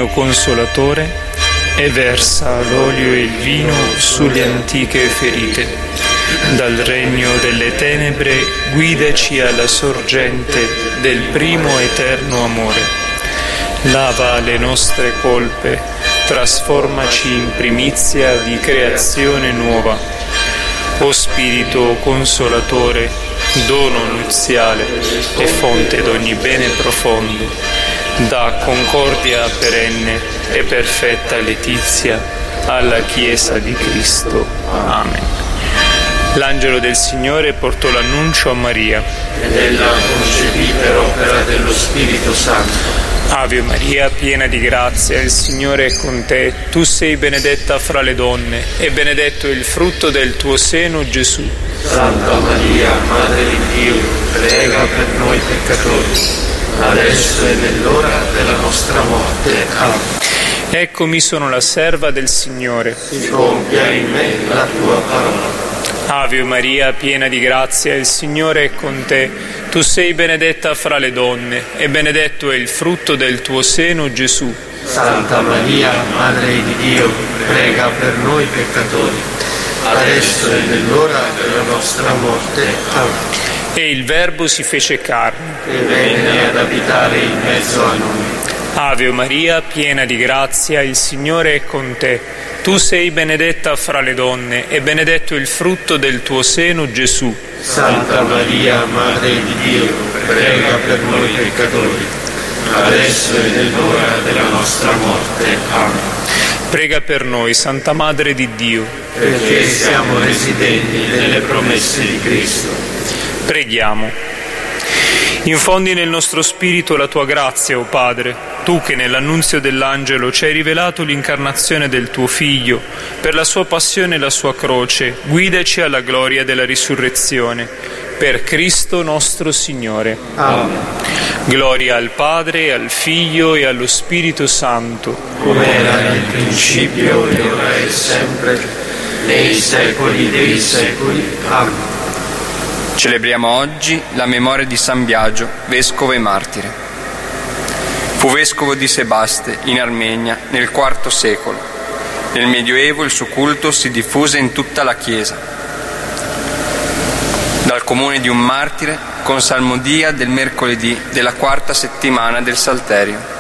Consolatore e versa l'olio e il vino sulle antiche ferite. Dal regno delle tenebre guidaci alla sorgente del primo eterno amore. Lava le nostre colpe, trasformaci in primizia di creazione nuova. O Spirito Consolatore, dono nuziale e fonte d'ogni bene profondo, da concordia perenne e perfetta letizia alla Chiesa di Cristo. Amen. L'angelo del Signore portò l'annuncio a Maria. Ed ella concepì per opera dello Spirito Santo. Ave Maria, piena di grazia, il Signore è con te. Tu sei benedetta fra le donne, e benedetto è il frutto del tuo seno, Gesù. Santa Maria, Madre di Dio, prega per noi peccatori, adesso e nell'ora della nostra morte. Amen. Eccomi, sono la serva del Signore. Si compia in me la tua parola. Ave Maria, piena di grazia, il Signore è con te. Tu sei benedetta fra le donne, e benedetto è il frutto del tuo seno, Gesù. Santa Maria, Madre di Dio, prega per noi peccatori, adesso e nell'ora della nostra morte. Amen. E il Verbo si fece carne e venne ad abitare in mezzo a noi. Ave Maria, piena di grazia, il Signore è con te. Tu sei benedetta fra le donne, e benedetto il frutto del tuo seno, Gesù. Santa Maria, Madre di Dio, prega per noi peccatori, adesso e nell'ora della nostra morte. Amen. Prega per noi, Santa Madre di Dio, perché siamo residenti delle promesse di Cristo. Preghiamo. Infondi nel nostro spirito la tua grazia, o Padre, tu che nell'annunzio dell'angelo ci hai rivelato l'incarnazione del tuo Figlio, per la sua passione e la sua croce, guidaci alla gloria della risurrezione. Per Cristo nostro Signore. Amen. Gloria al Padre, al Figlio e allo Spirito Santo. Come era nel principio, e ora e sempre, nei secoli dei secoli. Amen. Celebriamo oggi la memoria di San Biagio, vescovo e martire. Fu vescovo di Sebaste, in Armenia, nel IV secolo. Nel Medioevo il suo culto si diffuse in tutta la Chiesa. Dal comune di un martire, con salmodia del mercoledì della quarta settimana del Salterio.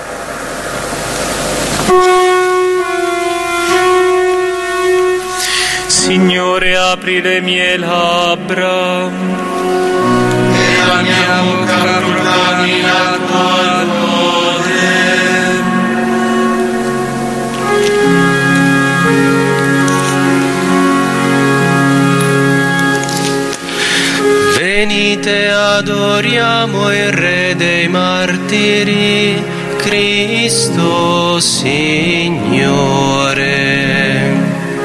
Signore, apri le mie labbra, e la mia bocca proclami la tua lode. Venite, adoriamo il Re dei martiri, Cristo Signore.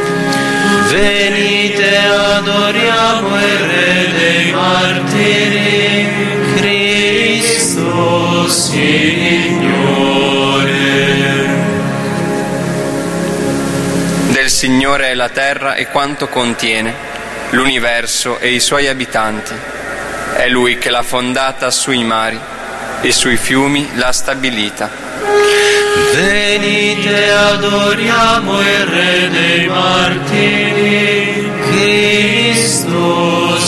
Venite, adoriamo il Re dei martiri, Cristo Signore. Del Signore è la terra e quanto contiene, l'universo e i suoi abitanti. È Lui che l'ha fondata sui mari e sui fiumi l'ha stabilita. Venite, adoriamo il Re dei martiri, Cristo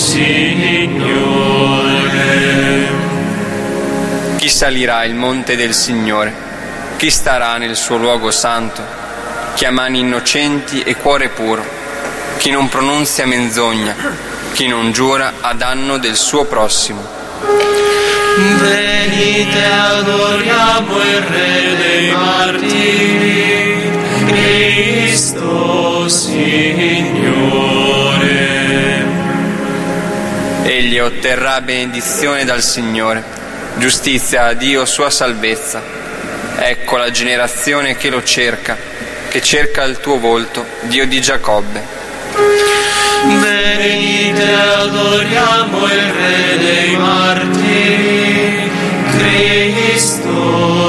Signore. Chi salirà il monte del Signore? Chi starà nel suo luogo santo? Chi ha mani innocenti e cuore puro? Chi non pronunzia menzogna? Chi non giura a danno del suo prossimo? Venite, adoriamo il Re dei martiri, Cristo Signore. Egli otterrà benedizione dal Signore, giustizia a Dio sua salvezza. Ecco la generazione che lo cerca, che cerca il tuo volto, Dio di Giacobbe. Venite, adoriamo il Re dei martiri, Cristo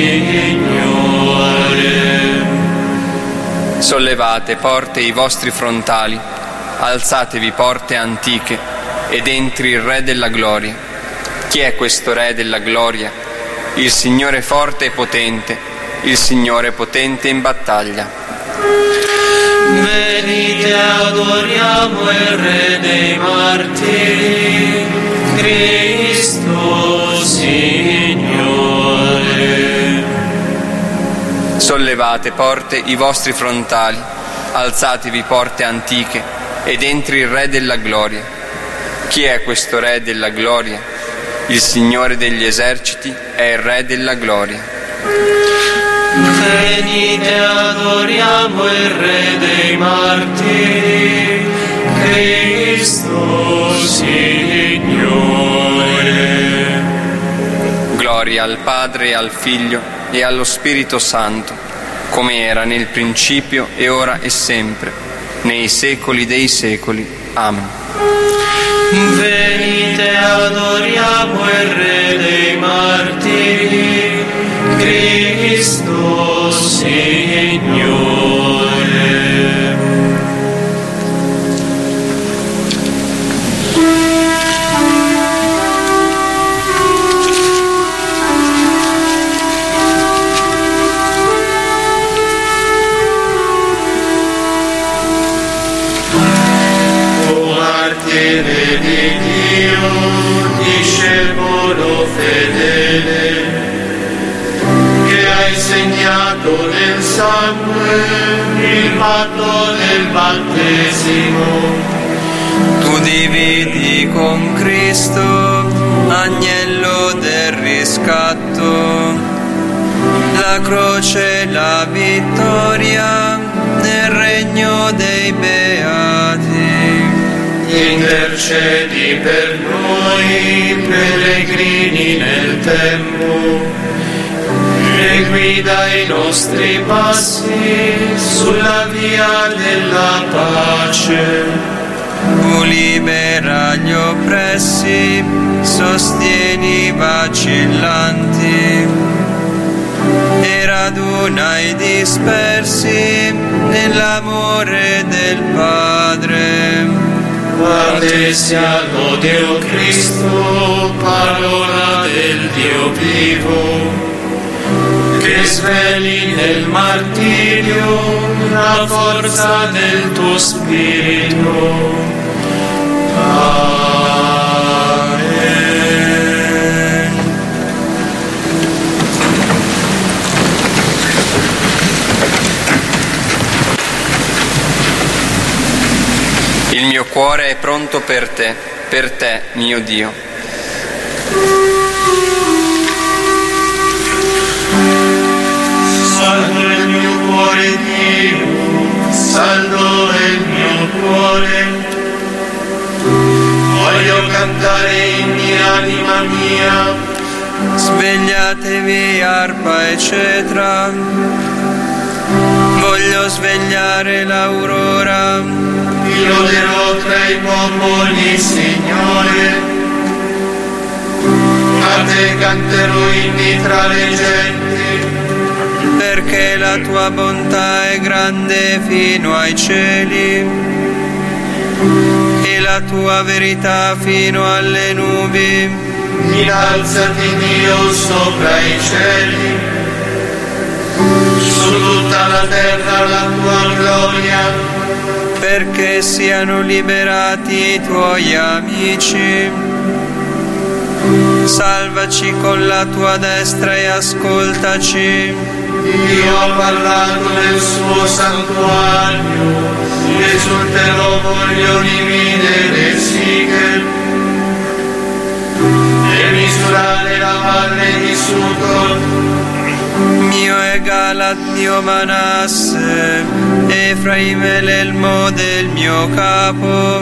Signore. Sollevate porte i vostri frontali, alzatevi porte antiche, ed entri il Re della gloria. Chi è questo Re della gloria? Il Signore forte e potente, il Signore potente in battaglia. Venite, adoriamo il Re dei martiri, Cristo Signore. Sollevate, porte, i vostri frontali, alzatevi, porte antiche, ed entri il Re della gloria. Chi è questo Re della gloria? Il Signore degli eserciti è il Re della gloria. Venite, adoriamo il Re dei martiri, Cristo Signore. Gloria al Padre, al Figlio e allo Spirito Santo, come era nel principio e ora e sempre, nei secoli dei secoli. Amen. Venite, adoriamo il Re dei martiri, Cristo Signore. Martire di Dio, discepolo fedele, che hai segnato nel sangue il patto del battesimo. Tu dividi con Cristo, agnello del riscatto, la croce e la vittoria nel regno dei beati. Intercedi per noi, pellegrini nel tempo, e guida i nostri passi sulla via della pace. Tu libera gli oppressi, sostieni i vacillanti, e raduna i dispersi nell'amore del Padre. A te sia lode, o Cristo, parola del Dio vivo, che sveli nel martirio la forza del tuo spirito. Amen. Il mio cuore è pronto per te, mio Dio. Saldo il mio cuore, Dio, saldo il mio cuore. Voglio cantare inni, anima mia. Svegliatevi, arpa e cetra, voglio svegliare l'aurora. Ti loderò tra i popoli, Signore. A te canterò inni tra le genti. Perché la tua bontà è grande fino ai cieli e la tua verità fino alle nubi. Innalzati, Dio, sopra i cieli, su tutta la terra la tua gloria. Perché siano liberati i tuoi amici. Salvaci con la tua destra e ascoltaci. Io ho parlato nel suo santuario, esulterò, voglio dividere sighe e misurare la valle di Sucot. Mio è Galat, Dio Manasse, Efraime l'elmo del mio capo,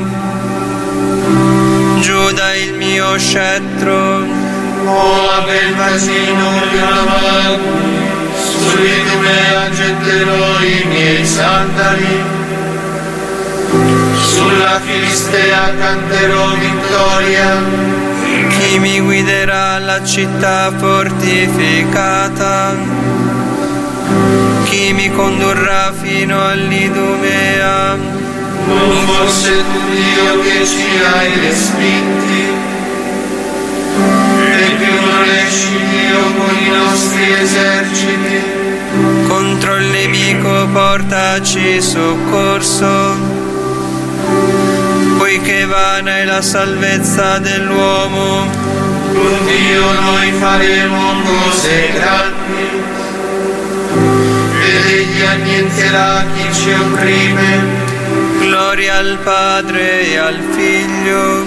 Giuda il mio scettro. Moab il bacino di Ramat, sull'Idumea getterò i miei sandali, sulla Filistea canterò vittoria. Chi mi guiderà alla città fortificata? Chi mi condurrà fino all'Idumea? Non fosse tu, Dio, che ci hai respinti, e più non esci, Dio, con i nostri eserciti. Contro il nemico portaci soccorso, poiché vana è la salvezza dell'uomo. Con Dio noi faremo cose grandi, ed egli annienterà chi ci opprime. Gloria al Padre e al Figlio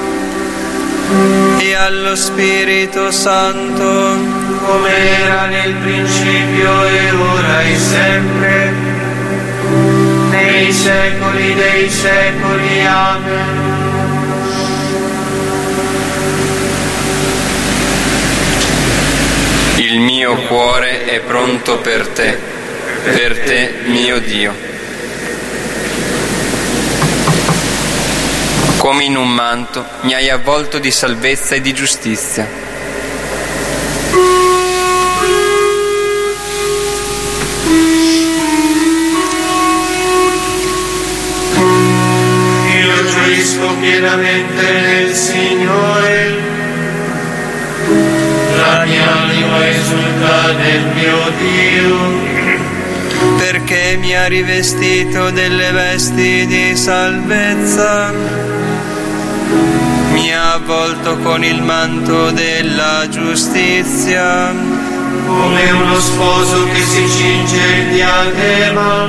e allo Spirito Santo, come era nel principio e ora e sempre, nei secoli dei secoli. Amen. Il mio cuore è pronto per te, mio Dio. Come in un manto mi hai avvolto di salvezza e di giustizia. Io gioisco pienamente nel Signore, la mia anima esulta nel mio Dio, perché mi ha rivestito delle vesti di salvezza, mi ha avvolto con il manto della giustizia, come uno sposo che si cinge il diadema,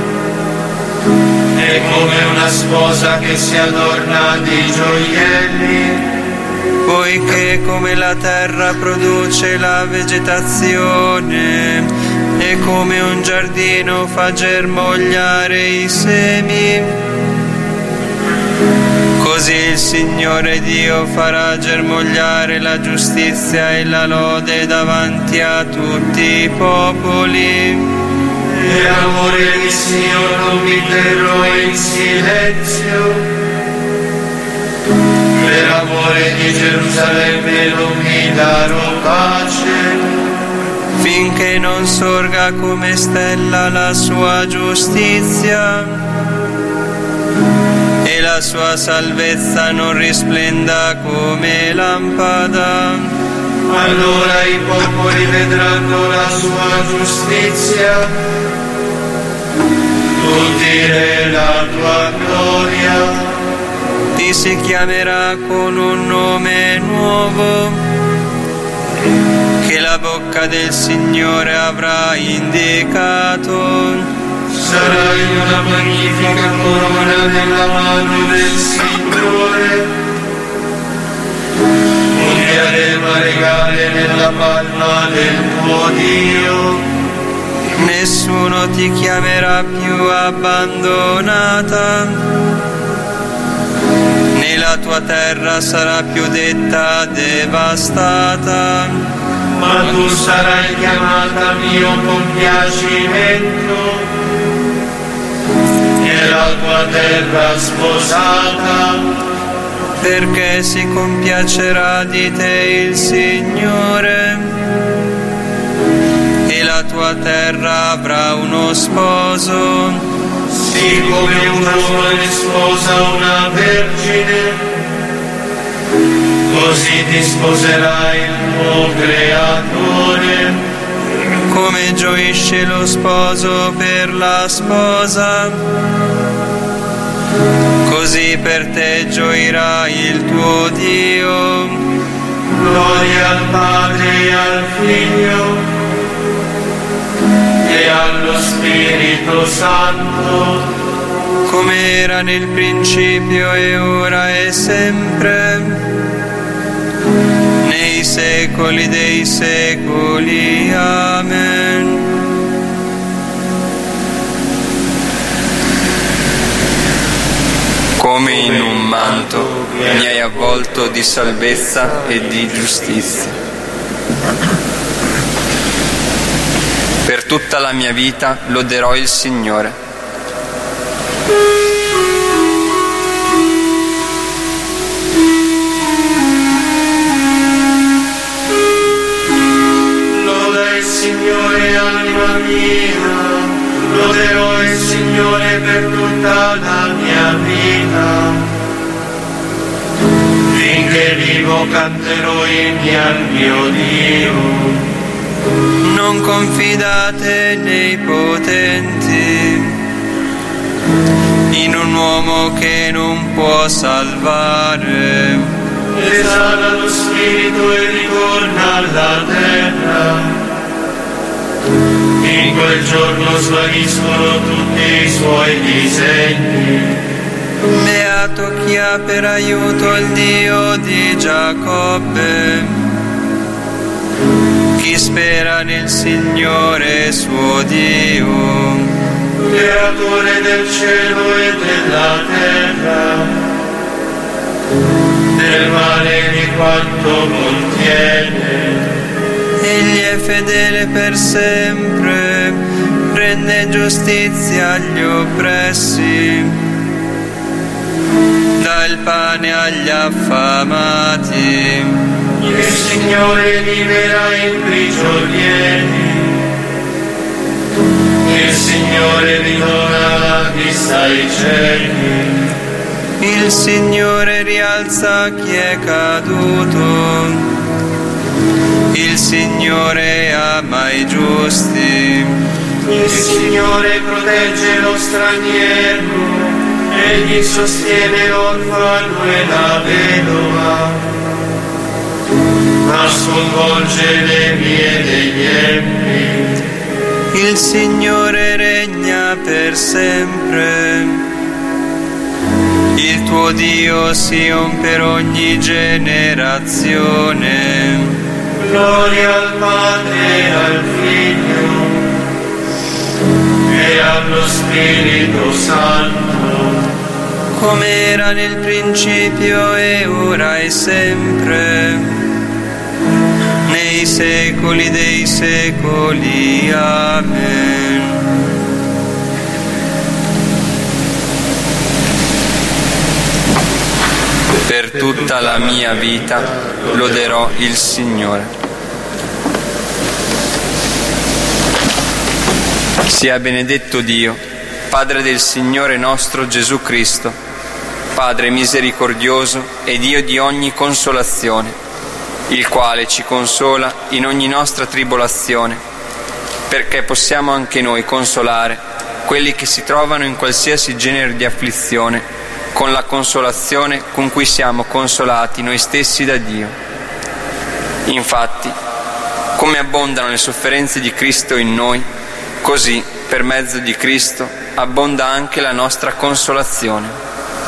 e come una sposa che si adorna di gioielli. Poiché come la terra produce la vegetazione e come un giardino fa germogliare i semi, così il Signore Dio farà germogliare la giustizia e la lode davanti a tutti i popoli. Per amore mio non mi terrò in silenzio, per amore di Gerusalemme non mi darò pace, finché non sorga come stella la sua giustizia e la sua salvezza non risplenda come lampada. Allora i popoli vedranno la sua giustizia, tutti re la tua gloria. Ti si chiamerà con un nome nuovo che la bocca del Signore avrà indicato. Sarai una magnifica corona nella mano del Signore, un diadema regale nella palma del tuo Dio. Nessuno ti chiamerà più abbandonata, né la tua terra sarà più detta devastata, ma tu sarai chiamata mio compiacimento e la tua terra sposata. perché si compiacerà di te il Signore e la tua terra avrà uno sposo. Sì, come un giovane sposa una vergine, così ti sposerà il tuo Creatore. Come gioisce lo sposo per la sposa, così per te gioirà il tuo Dio. Gloria al Padre e al Figlio e allo Spirito Santo, come era nel principio e ora e sempre, nei secoli dei secoli. Amen. Come in un manto mi hai avvolto di salvezza e di giustizia. Per tutta la mia vita loderò il Signore. loda il Signore anima mia, loderò il Signore per tutta la mia vita. Finché vivo canterò inni al mio Dio. Non confidate nei potenti, in un uomo che non può salvare. Esala lo spirito e ritorna alla terra. In quel giorno svaniscono tutti i suoi disegni. Beato chi ha per aiuto il Dio di Giacobbe, chi spera nel Signore suo Dio. Creatore del cielo e della terra, del male di quanto contiene. Egli è fedele per sempre, rende giustizia agli oppressi, dà il pane agli affamati. Il Signore libera i prigionieri. Il Signore ridona la vista ai ciechi. Il Signore rialza chi è caduto. Il Signore ama i giusti. Il Signore protegge lo straniero. Egli sostiene l'orfano e la vedova, ma sconvolge le vie degli empi. Il Signore regna per sempre. Il tuo Dio Sion per ogni generazione. Gloria al Padre e al Figlio e allo Spirito Santo, come era nel principio e ora e sempre, nei secoli dei secoli. Amen. Per tutta la mia vita loderò il Signore. Sia benedetto Dio, Padre del Signore nostro Gesù Cristo, Padre misericordioso e Dio di ogni consolazione, il quale ci consola in ogni nostra tribolazione, perché possiamo anche noi consolare quelli che si trovano in qualsiasi genere di afflizione, con la consolazione con cui siamo consolati noi stessi da Dio. Infatti, come abbondano le sofferenze di Cristo in noi, così, per mezzo di Cristo, abbonda anche la nostra consolazione.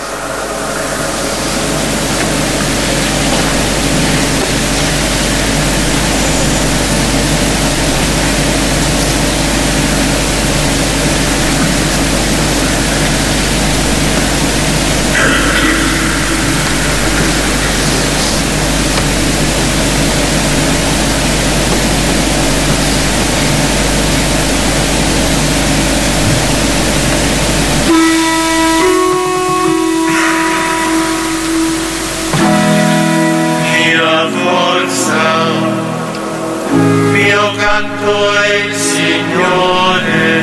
Canto è il Signore,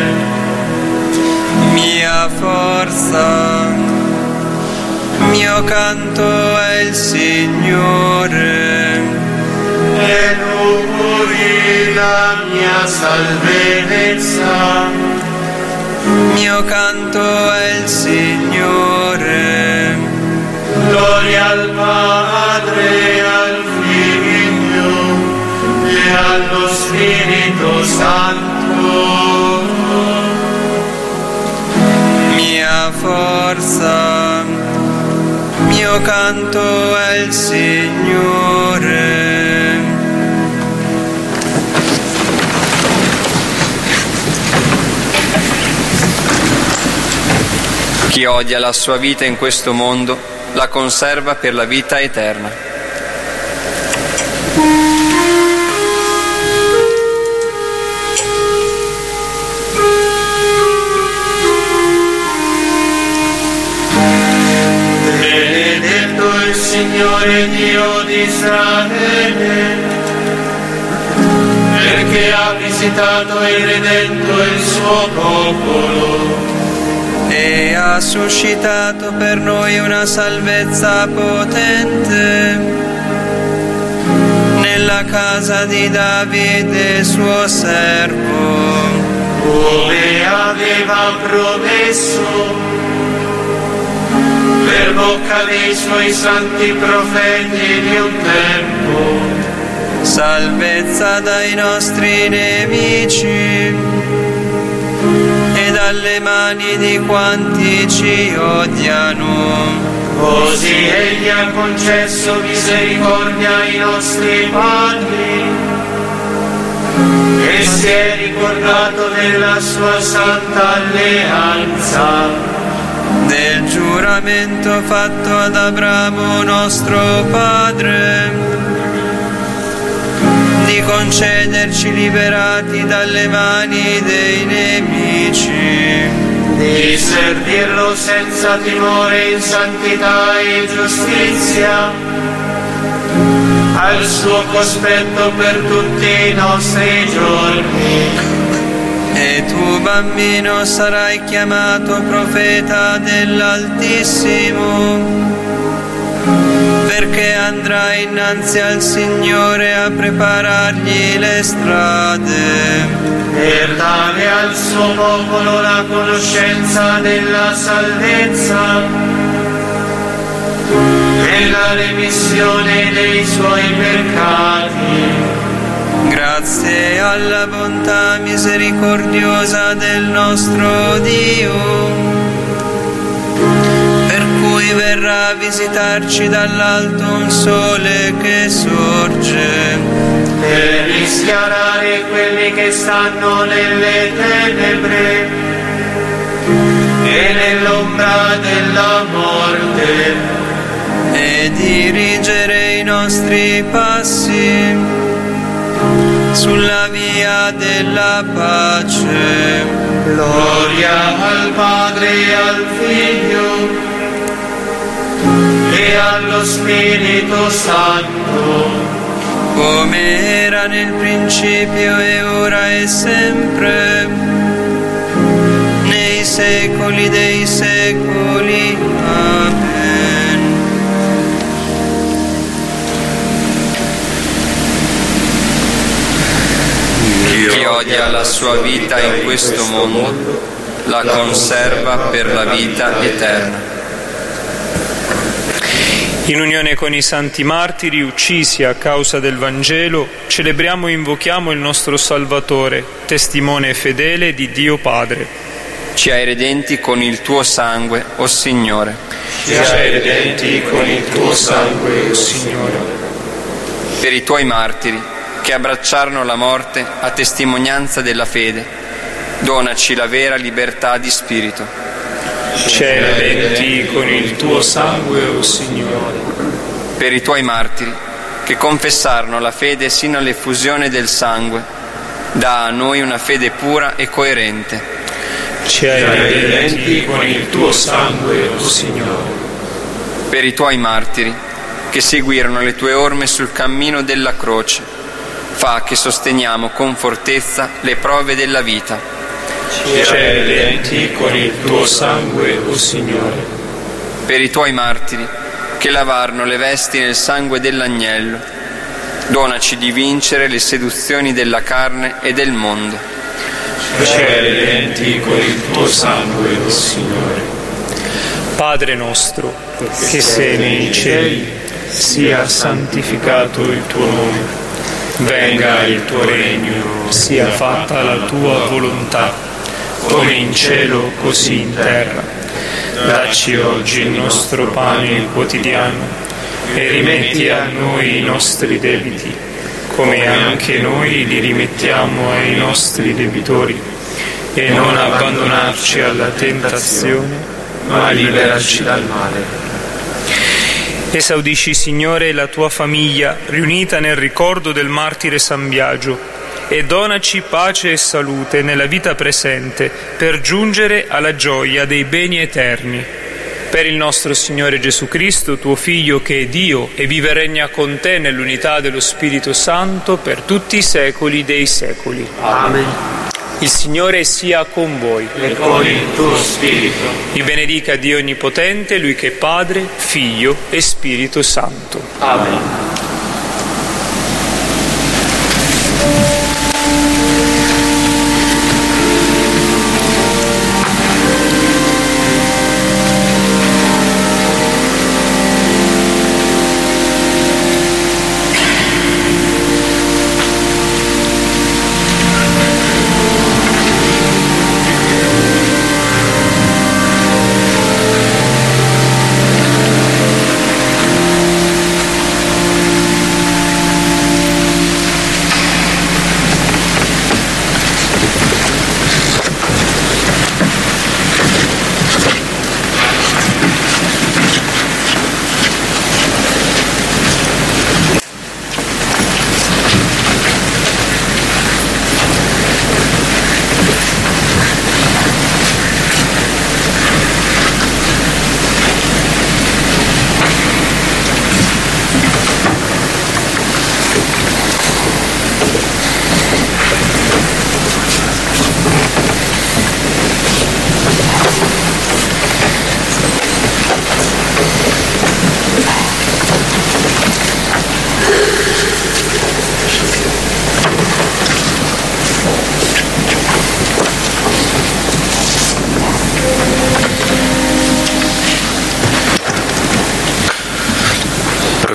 mia forza, mio canto è il Signore, e Lui la mia salvezza. Mio canto è il Signore. Gloria al Padre, al Figlio e allo Spirito Santo. Mia forza, mio canto è il Signore. Chi odia la sua vita in questo mondo la conserva per la vita eterna. Benedetto il Signore Dio di Israele, perché ha visitato e redento il suo popolo e ha suscitato per noi una salvezza potente nella casa di Davide suo servo, come aveva promesso per bocca dei suoi santi profeti di un tempo. Salvezza dai nostri nemici e dalle mani di quanti ci odiano. Così Egli ha concesso misericordia ai nostri padri e si è ricordato della sua santa alleanza, del giuramento fatto ad Abramo nostro padre, di concederci liberati dalle mani dei nemici, di servirlo senza timore in santità e giustizia, al suo cospetto per tutti i nostri giorni. E tu, bambino, sarai chiamato profeta dell'Altissimo, perché andrai innanzi al Signore a preparargli le strade, per dare al suo popolo la conoscenza della salvezza e la remissione dei suoi peccati. Grazie alla bontà misericordiosa del nostro Dio, per cui verrà a visitarci dall'alto un sole che sorge, per rischiarare quelli che stanno nelle tenebre e nell'ombra della morte, e dirigere i nostri passi sulla via della pace. Gloria al Padre e al Figlio e allo Spirito Santo, come era nel principio e ora e sempre, nei secoli dei secoli. Amen. Chi odia la sua vita in questo mondo, la conserva per la vita eterna. In unione con i santi martiri uccisi a causa del Vangelo, celebriamo e invochiamo il nostro Salvatore, testimone fedele di Dio Padre. Ci hai redenti con il tuo sangue, o Signore. Ci hai redenti con il tuo sangue, o Signore. Per i tuoi martiri, che abbracciarono la morte a testimonianza della fede, donaci la vera libertà di spirito. Ci hai redenti con il tuo sangue, o Signore. Per i tuoi martiri, che confessarono la fede sino all'effusione del sangue, dà a noi una fede pura e coerente. Ci hai redenti con il tuo sangue, o Signore. Per i tuoi martiri, che seguirono le tue orme sul cammino della croce, fa che sosteniamo con fortezza le prove della vita. Ci hai redenti con il tuo sangue, o Signore. Per i tuoi martiri, che lavarono le vesti nel sangue dell'agnello, donaci di vincere le seduzioni della carne e del mondo. Ci hai redenti con il tuo sangue, o Signore. Padre nostro, che sei nei cieli, sia santificato il tuo nome. Venga il tuo regno, sia fatta la tua volontà, come in cielo così in terra. Dacci oggi il nostro pane quotidiano e rimetti a noi i nostri debiti, come anche noi li rimettiamo ai nostri debitori, e non abbandonarci alla tentazione, ma liberaci dal male. Esaudisci, Signore, la tua famiglia riunita nel ricordo del martire San Biagio, e donaci pace e salute nella vita presente per giungere alla gioia dei beni eterni. Per il nostro Signore Gesù Cristo, tuo Figlio, che è Dio e vive e regna con te nell'unità dello Spirito Santo per tutti i secoli dei secoli. Amen. Il Signore sia con voi. E con il tuo spirito. Vi benedica Dio Onnipotente, Lui che è Padre, Figlio e Spirito Santo. Amen.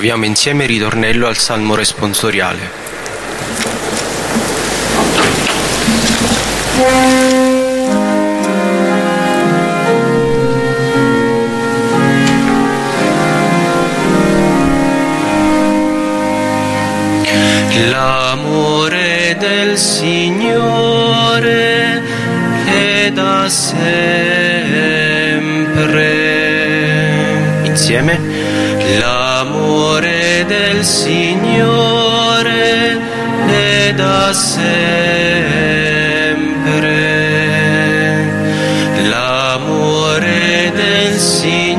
Proviamo insieme il ritornello al Salmo responsoriale. L'amore del Signore è da sempre. Insieme. L'amore del Signore è da sempre. L'amore del Signore